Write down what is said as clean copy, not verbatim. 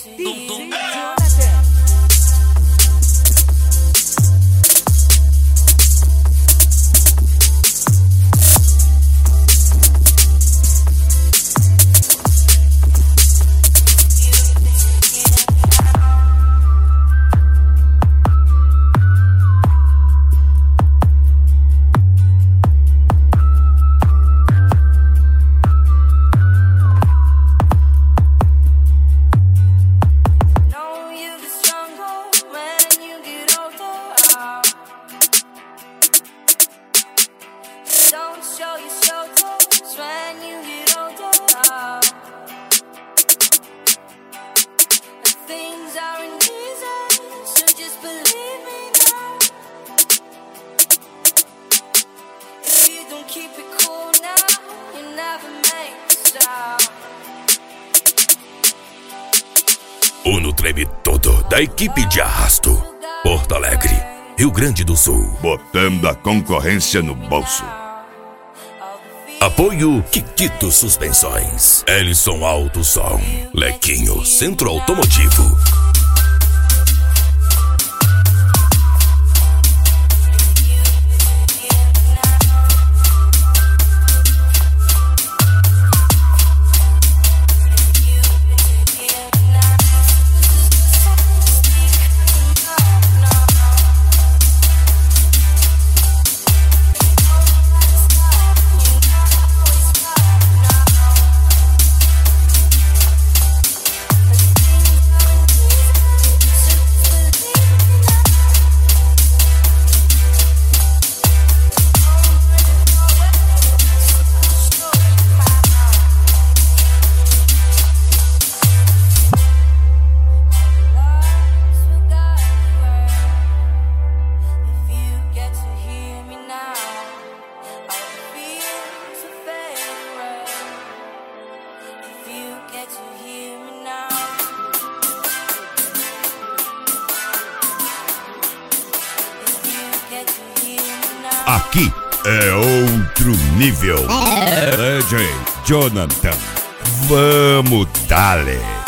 Uno treme todo, da equipe de Arrasto, Porto Alegre, Rio Grande do Sul. Botando a concorrência no bolso. Apoio Kikito Suspensões, Ellison Alto Som, Lequinho Centro Automotivo. Aqui é outro nível. DJ Jonathan, vamos dale.